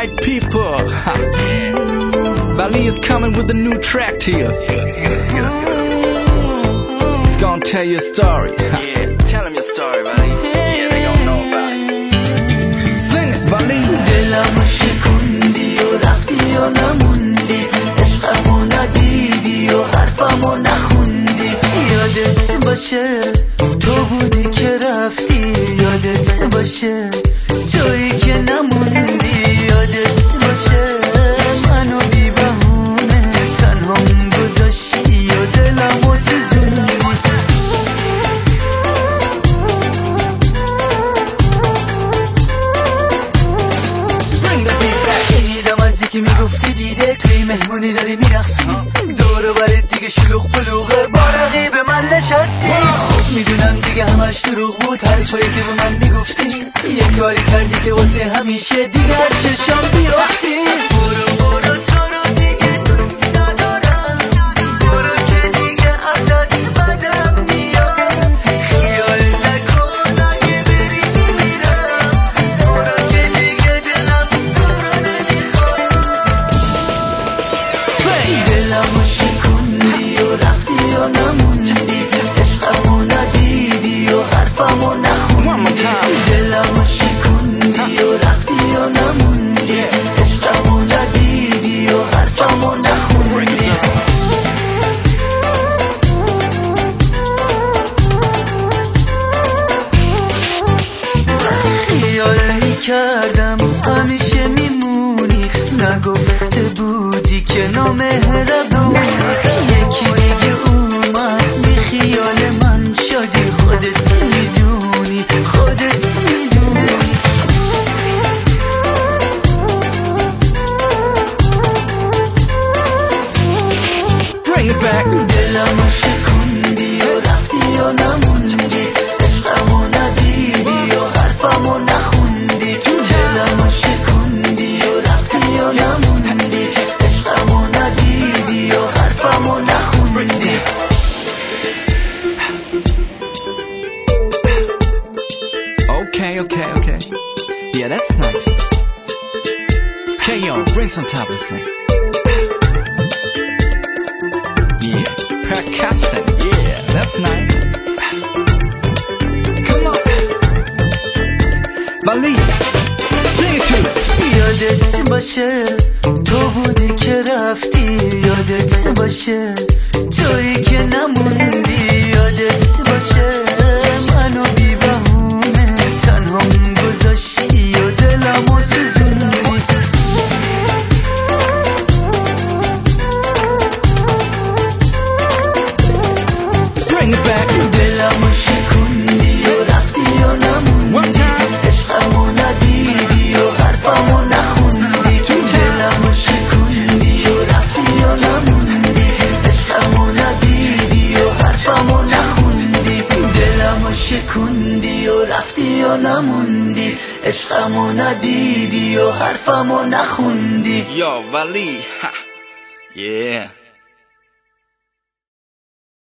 Alright people, Vali is coming with a new track to you. He's gonna tell you a story. Yeah, tell him your story, Vali. Yeah, they gon' know about it. Sing it, Vali. دلم شکوندی و رفتی و نموندی، عشقمو ندیدی و حرفمو نخوندی. یادت باشه تو بودی که رفتی، یادت باشه جایی که نموندی، یادت باشه منو بی بهونه تنهام گذاشتی و دلمو سوزوندی. شنیدم از یکی میگفتی دیده توی مهمونی داری میرقصی، دور و برت دیگه شلوغ بلوغه، با رقیب من نشستی. میدونم دیگه همش دروغ بود هر چایی که به من میگفتی، یه کاری کردی که واسه همیشه دیگه از چشام بیافتی. برو برو تو رو دیگه دوست ندارم، برو که دیگه ازت بدم میاد، خیال نکن اگه بری میمیرم، برو که دیگه دلم تو رو نمیخواد. دلمو شکوندی و رفتی و نموندی، عشقمو ندیدی و حرفمو نخوندی. دلمو شکوندی و رفتی و نموندی، عشقمو ندیدی و حرفمو نخوندی. خیال میکردم همیشه میمونی، نگفته بودی که نامهربونی. یکی دیگه اومد بی خیال من شدی، خودت میدونی خودت میدونی. Bring it back. دلمو شکوندی و رفتی و نموندی، عشقمو ندیدی و حرفمو نخوندی. دلمو شکوندی و رفتی و نموندی، عشقمو ندیدی و حرفمو نخوندی. Okay. Yeah, that's nice. K.O., bring some tablacy. Yeah, percussion. Yeah, that's nice. Come on. Vali, sing it to me. یادت باشه تو بودی که رفتی، یادت باشه جایی که نموندی، یادت باشه منو بی بهونه تنهام گذاشتی و دلمو سوزوندی. Bring it back. دلمو شکوندی و رفتی و One نموندی، time. عشقمو ندیدی و حرفمو نخوندی. دلمو شکوندی و رفتی و نموندی، عشقمو ندیدی و حرفمو نخوندی. دلمو شکوندی و رفتی و نموندی، عشقمو ندیدی و حرفمو نخوندی. Yo, Vali. Ha. Yeah.